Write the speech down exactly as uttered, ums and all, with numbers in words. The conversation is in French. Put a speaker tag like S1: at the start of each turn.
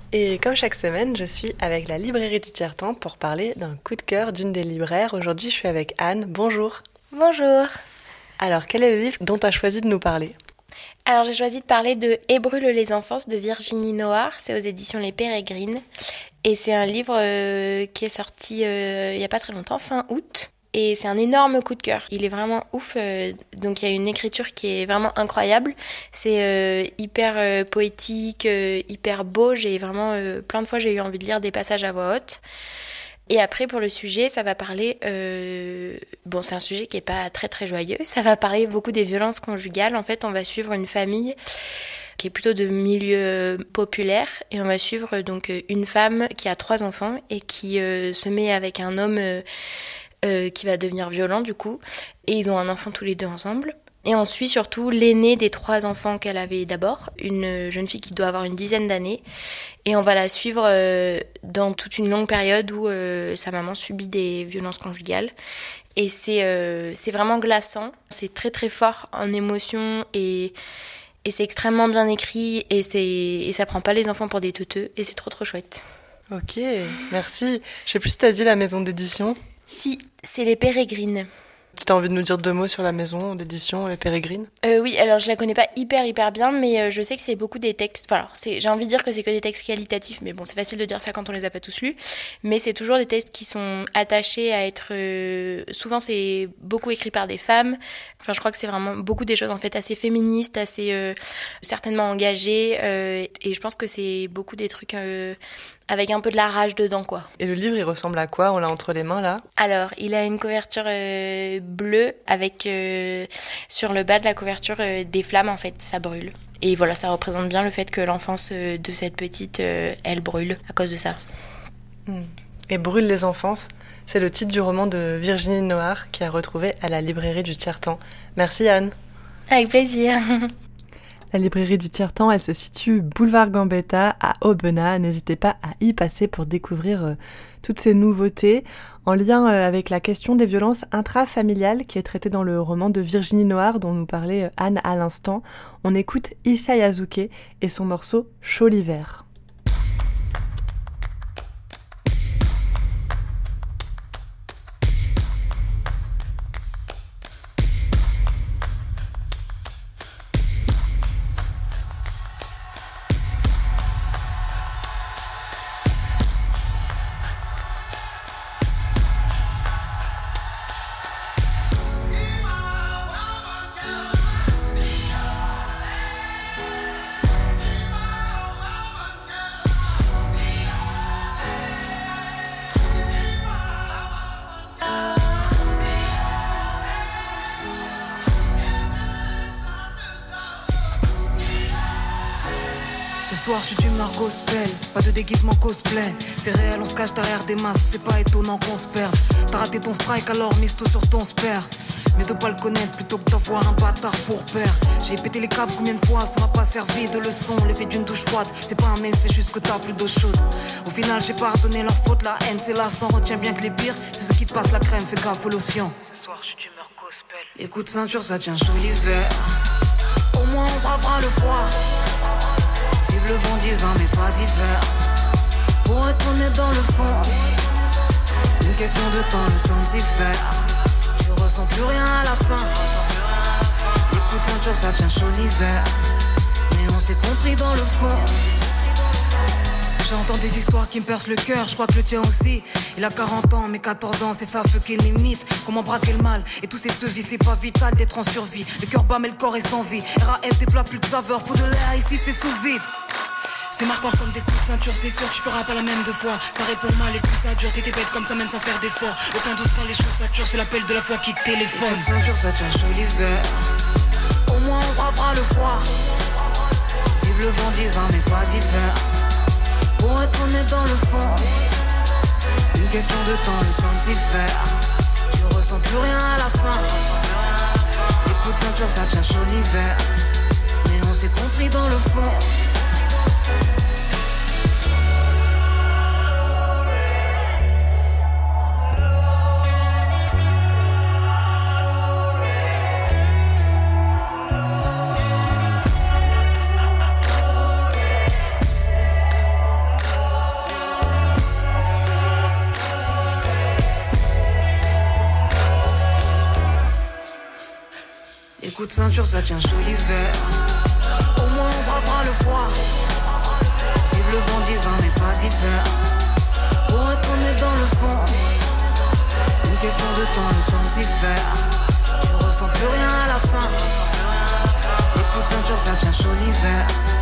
S1: Et comme chaque semaine, je suis avec la librairie du Tiers-Temps pour parler d'un coup de cœur d'une des libraires. Aujourd'hui, je suis avec Anne. Bonjour.
S2: Bonjour.
S1: Alors, quel est le livre dont tu as choisi de nous parler ?
S2: Alors, j'ai choisi de parler de Et brûlent les enfances de Virginie Noir. C'est aux éditions Les Pérégrines. Et c'est un livre euh, qui est sorti euh, il n'y a pas très longtemps, fin août. Et c'est un énorme coup de cœur. Il est vraiment ouf. Euh, donc il y a une écriture qui est vraiment incroyable. C'est euh, hyper euh, poétique, euh, hyper beau. J'ai vraiment euh, plein de fois j'ai eu envie de lire des passages à voix haute. Et après pour le sujet, ça va parler. Euh, bon, c'est un sujet qui est pas très très joyeux. Ça va parler beaucoup des violences conjugales. En fait, on va suivre une famille qui est plutôt de milieu populaire, et on va suivre donc une femme qui a trois enfants et qui euh, se met avec un homme. Euh, Euh, qui va devenir violent du coup, et ils ont un enfant tous les deux ensemble. Et on suit surtout l'aîné des trois enfants qu'elle avait d'abord, une jeune fille qui doit avoir une dizaine d'années, et on va la suivre euh, dans toute une longue période où euh, sa maman subit des violences conjugales. Et c'est, euh, c'est vraiment glaçant, c'est très très fort en émotion, et, et c'est extrêmement bien écrit, et, c'est, et ça prend pas les enfants pour des teuteux, et c'est trop trop chouette.
S1: Ok, merci. Je sais plus si t'as dit la maison d'édition.
S2: Si, c'est Les Pérégrines.
S1: Tu as envie de nous dire deux mots sur la maison d'édition, Les Pérégrines ?
S2: euh, Oui, alors je la connais pas hyper hyper bien, mais euh, je sais que c'est beaucoup des textes. Enfin, alors, c'est, j'ai envie de dire que c'est que des textes qualitatifs, mais bon, c'est facile de dire ça quand on les a pas tous lus. Mais c'est toujours des textes qui sont attachés à être. Euh, souvent, c'est beaucoup écrit par des femmes. Enfin, je crois que c'est vraiment beaucoup des choses en fait assez féministes, assez euh, certainement engagées, euh, et je pense que c'est beaucoup des trucs euh, avec un peu de la rage dedans, quoi.
S1: Et le livre, il ressemble à quoi ? On l'a entre les mains, là ?
S2: Alors, il a une couverture euh, bleue avec euh, sur le bas de la couverture euh, des flammes, en fait, ça brûle. Et voilà, ça représente bien le fait que l'enfance euh, de cette petite, euh, elle brûle à cause de ça.
S1: Hmm. Et brûle les enfances, c'est le titre du roman de Virginie Noir qui a retrouvé à la librairie du Tiers-Temps. Merci Anne.
S2: Avec plaisir.
S1: La librairie du Tiers-Temps, elle se situe boulevard Gambetta à Aubenas. N'hésitez pas à y passer pour découvrir euh, toutes ces nouveautés en lien euh, avec la question des violences intrafamiliales qui est traitée dans le roman de Virginie Noir dont nous parlait euh, Anne à l'instant. On écoute Issa Yazuke et son morceau Chaud l'hiver.
S3: Ce soir je suis d'humeur gospel, pas de déguisement cosplay. C'est réel, on se cache derrière des masques, c'est pas étonnant qu'on se perde. T'as raté ton strike alors mise tout sur ton spare. Mais de pas le connaître plutôt que d'avoir un bâtard pour père. J'ai pété les câbles combien de fois, ça m'a pas servi de leçon. L'effet d'une douche froide, c'est pas un effet juste que t'as plus d'eau chaude. Au final j'ai pardonné leur faute, la haine c'est lassant. Retiens bien que les pires, c'est ceux qui te passent la crème, fais gaffe au lotion. Ce soir je suis d'humeur gospel. Écoute ceinture, ça tient chaud l'hiver. Au moins on bravera le froid. Vive le vent divin mais pas d'hiver. Pour être honnête dans le fond, une question de temps, le temps de s'y faire. Tu ressens plus rien à la fin. Écoute ceinture, ça tient chaud l'hiver. Mais on s'est compris dans le fond. J'entends des histoires qui me percent le cœur, je crois que le tien aussi. Il a quarante ans, mais quatorze ans, c'est ça feu qui limite. Comment braquer le mal, et tous ces sevis, c'est pas vital d'être en survie. Le cœur bat mais le corps est sans vie. R A F des plats plus de saveur, faut de l'air ici c'est sous vide. C'est marquant comme des coups de ceinture, c'est sûr que tu feras pas la même deux fois. Ça répond mal et plus ça dure, t'étais bête comme ça même sans faire d'effort. Aucun doute quand les choses saturent, c'est l'appel de la foi qui te téléphone. Ceinture, ça tient chaud l'hiver. Au moins on bravera le froid. Vive le vent divin mais pas d'hiver. Pour être honnête dans le fond, une question de temps, le temps de s'y faire. Tu ressens plus rien à la fin. Écoute ceinture, ça tient chaud l'hiver. Mais on s'est compris dans le fond. de ceinture ça tient chaud l'hiver. Au moins on bravera le froid. Vive le vent divin mais pas d'hiver. Pour être honnête dans le fond, une question de temps, le temps s'y fait. Tu ressens plus rien à la fin. Les coups de ceinture ça tient chaud l'hiver.